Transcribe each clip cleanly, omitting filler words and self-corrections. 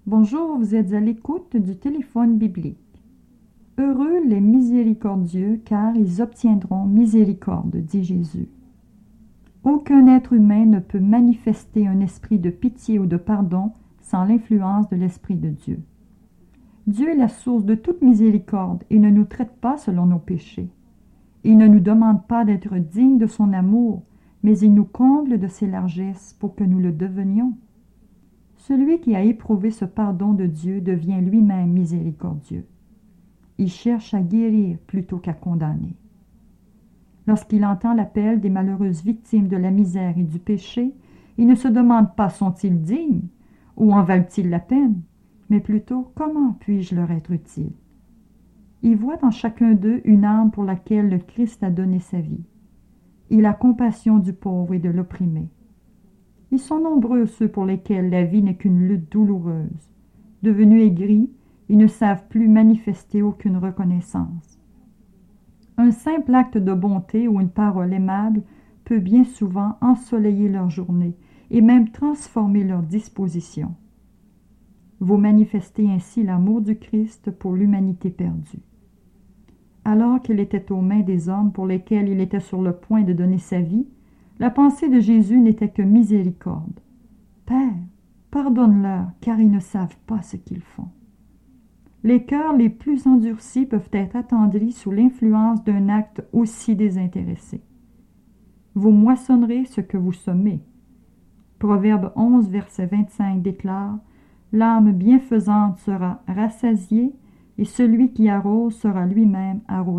Bonjour, vous êtes à l'écoute du téléphone biblique. Heureux les miséricordieux, car ils obtiendront miséricorde, dit Jésus. Aucun être humain ne peut manifester un esprit de pitié ou de pardon sans l'influence de l'Esprit de Dieu. Dieu est la source de toute miséricorde et ne nous traite pas selon nos péchés. Il ne nous demande pas d'être dignes de son amour, mais il nous comble de ses largesses pour que nous le devenions. Celui qui a éprouvé ce pardon de Dieu devient lui-même miséricordieux. Il cherche à guérir plutôt qu'à condamner. Lorsqu'il entend l'appel des malheureuses victimes de la misère et du péché, il ne se demande pas sont-ils dignes ou en valent-ils la peine, mais plutôt comment puis-je leur être utile. Il voit dans chacun d'eux une âme pour laquelle le Christ a donné sa vie. Il a compassion du pauvre et de l'opprimé. Ils sont nombreux ceux pour lesquels la vie n'est qu'une lutte douloureuse. Devenus aigris, ils ne savent plus manifester aucune reconnaissance. Un simple acte de bonté ou une parole aimable peut bien souvent ensoleiller leur journée et même transformer leur disposition. Vous manifestez ainsi l'amour du Christ pour l'humanité perdue. Alors qu'il était aux mains des hommes pour lesquels il était sur le point de donner sa vie, la pensée de Jésus n'était que miséricorde. « Père, pardonne-leur, car ils ne savent pas ce qu'ils font. » Les cœurs les plus endurcis peuvent être attendris sous l'influence d'un acte aussi désintéressé. Vous moissonnerez ce que vous semez. Proverbe 11, verset 25 déclare « L'âme bienfaisante sera rassasiée, et celui qui arrose sera lui-même arrosé. »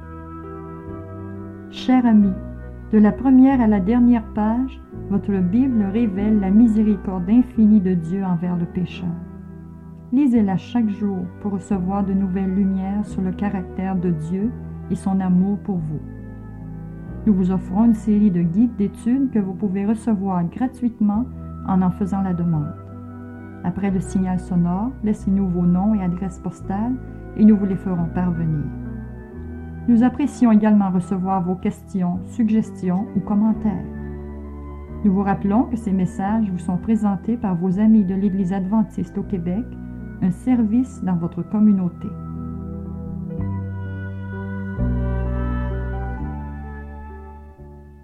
Cher ami, de la première à la dernière page, votre Bible révèle la miséricorde infinie de Dieu envers le pécheur. Lisez-la chaque jour pour recevoir de nouvelles lumières sur le caractère de Dieu et son amour pour vous. Nous vous offrons une série de guides d'études que vous pouvez recevoir gratuitement en faisant la demande. Après le signal sonore, laissez-nous vos noms et adresses postales et nous vous les ferons parvenir. Nous apprécions également recevoir vos questions, suggestions ou commentaires. Nous vous rappelons que ces messages vous sont présentés par vos amis de l'Église adventiste au Québec, un service dans votre communauté.